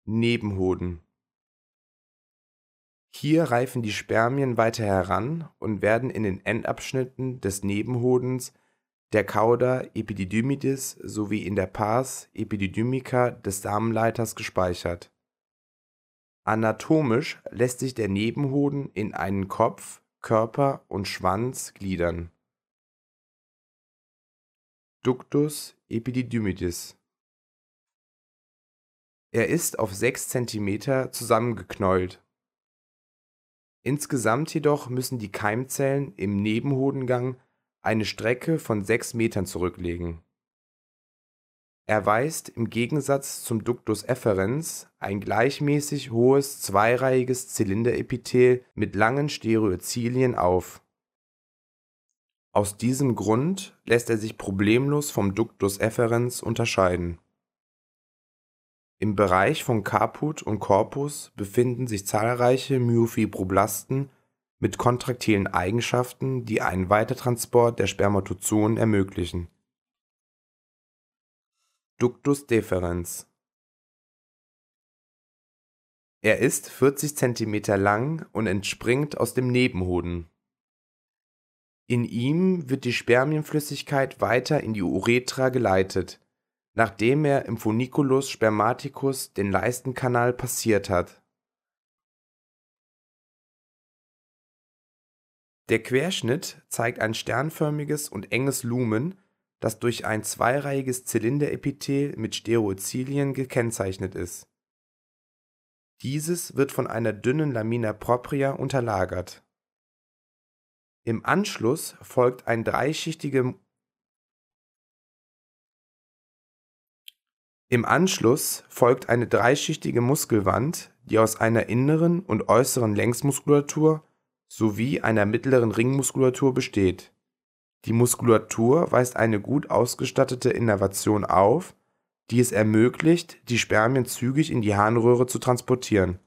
Nebenhoden. Hier reifen die Spermien weiter heran und werden in den Endabschnitten des Nebenhodens, der Cauda epididymitis sowie in der Pars epididymica des Samenleiters gespeichert. Anatomisch lässt sich der Nebenhoden in einen Kopf, Körper und Schwanz gliedern. Ductus epididymitis. Er ist auf 6 cm zusammengeknäult. Insgesamt jedoch müssen die Keimzellen im Nebenhodengang eine Strecke von 6 Metern zurücklegen. Er weist im Gegensatz zum Ductus efferens ein gleichmäßig hohes zweireihiges Zylinderepithel mit langen Stereozylien auf. Aus diesem Grund lässt er sich problemlos vom Ductus efferens unterscheiden. Im Bereich von Caput und Corpus befinden sich zahlreiche Myofibroblasten mit kontraktilen Eigenschaften, die einen Weitertransport der Spermatozoen ermöglichen. Ductus deferens. Er ist 40 cm lang und entspringt aus dem Nebenhoden. In ihm wird die Spermienflüssigkeit weiter in die Uretra geleitet, nachdem er im Funiculus spermaticus den Leistenkanal passiert hat. Der Querschnitt zeigt ein sternförmiges und enges Lumen, das durch ein zweireihiges Zylinderepithel mit Stereozylien gekennzeichnet ist. Dieses wird von einer dünnen Lamina propria unterlagert. Im Anschluss folgt eine dreischichtige Muskelwand, die aus einer inneren und äußeren Längsmuskulatur sowie einer mittleren Ringmuskulatur besteht. Die Muskulatur weist eine gut ausgestattete Innervation auf, die es ermöglicht, die Spermien zügig in die Harnröhre zu transportieren.